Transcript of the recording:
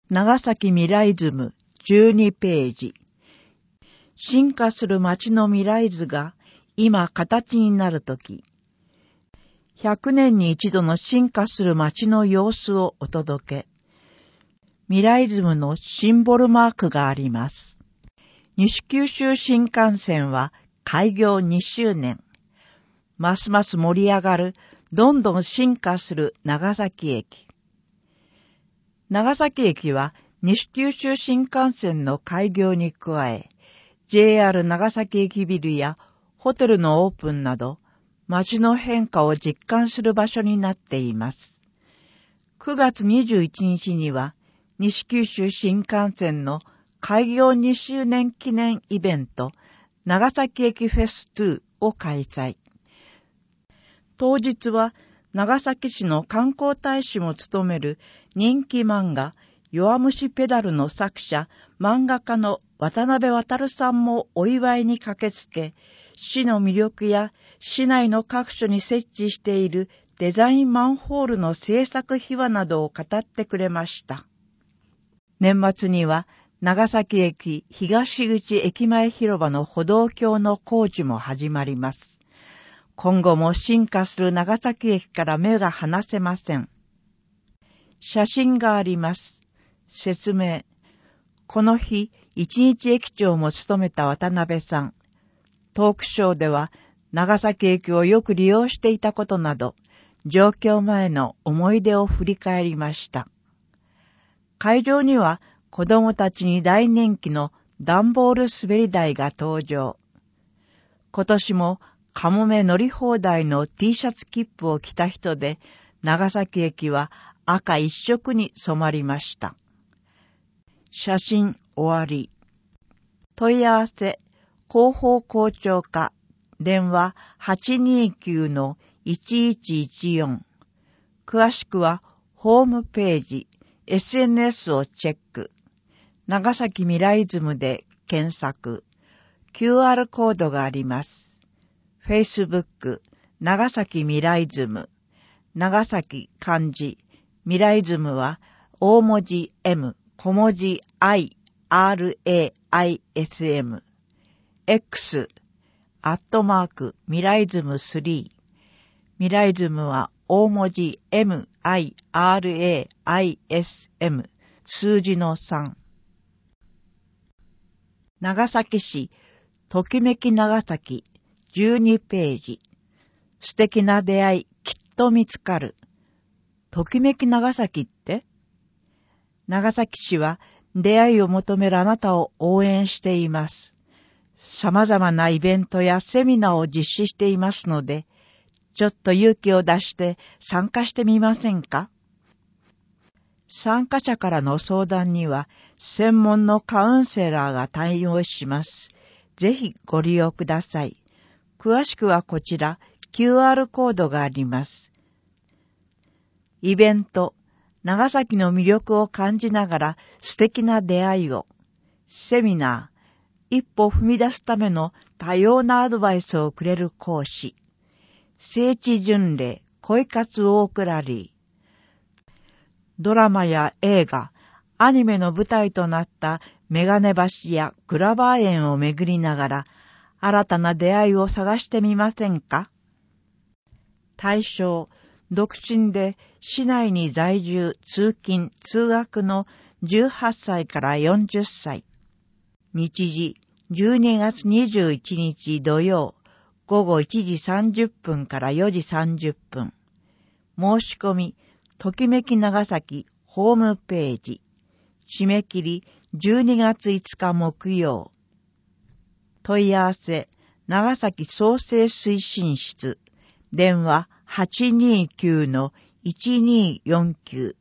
長崎未来ズム12ページ。進化する街の未来図が今形になるとき、100年に一度の進化する街の様子をお届け。未来ズムのシンボルマークがあります。西九州新幹線は開業2周年。ますます盛り上がる、どんどん進化する長崎駅。長崎駅は西九州新幹線の開業に加え、JR 長崎駅ビルやホテルのオープンなど、街の変化を実感する場所になっています。9月21日には、西九州新幹線の開業2周年記念イベント、長崎駅フェス2を開催。当日は、長崎市の観光大使も務める人気漫画、弱虫ペダルの作者、漫画家の渡辺航さんもお祝いに駆けつけ、市の魅力や市内の各所に設置しているデザインマンホールの制作秘話などを語ってくれました。年末には長崎駅東口駅前広場の歩道橋の工事も始まります。今後も進化する長崎駅から目が離せません。写真があります。説明。この日、一日駅長も務めた渡辺さん。トークショーでは、長崎駅をよく利用していたことなど、上京前の思い出を振り返りました。会場には、子供たちに大人気の段ボール滑り台が登場。今年も、カモメ乗り放題の T シャツ切符を着た人で、長崎駅は赤一色に染まりました。写真終わり。問い合わせ、広報校長課、電話 829-1114。詳しくは、ホームページ、SNS をチェック。長崎未来ズムで検索。QR コードがあります。Facebook、長崎未来ズム。長崎漢字。未来ズムは、大文字 M、小文字 I、RAISM。X、未来ズム3。未来ズムは、大文字 MIRAISM。数字の3。長崎市、ときめき長崎。12ページ。素敵な出会い、きっと見つかる。ときめき長崎って？長崎市は出会いを求めるあなたを応援しています。様々なイベントやセミナーを実施していますので、ちょっと勇気を出して参加してみませんか？参加者からの相談には、専門のカウンセラーが対応します。ぜひご利用ください。詳しくはこちら QR コードがあります。イベント、長崎の魅力を感じながら素敵な出会いを。セミナー、一歩踏み出すための多様なアドバイスをくれる講師。聖地巡礼、恋活オークラリー。ドラマや映画、アニメの舞台となったメガネ橋やグラバー園を巡りながら、新たな出会いを探してみませんか？対象、独身で市内に在住、通勤、通学の18歳から40歳。日時、12月21日土曜、午後1時30分から4時30分。申し込み、ときめき長崎ホームページ。締め切り、12月5日木曜。問い合わせ、長崎創生推進室。電話 829-1249。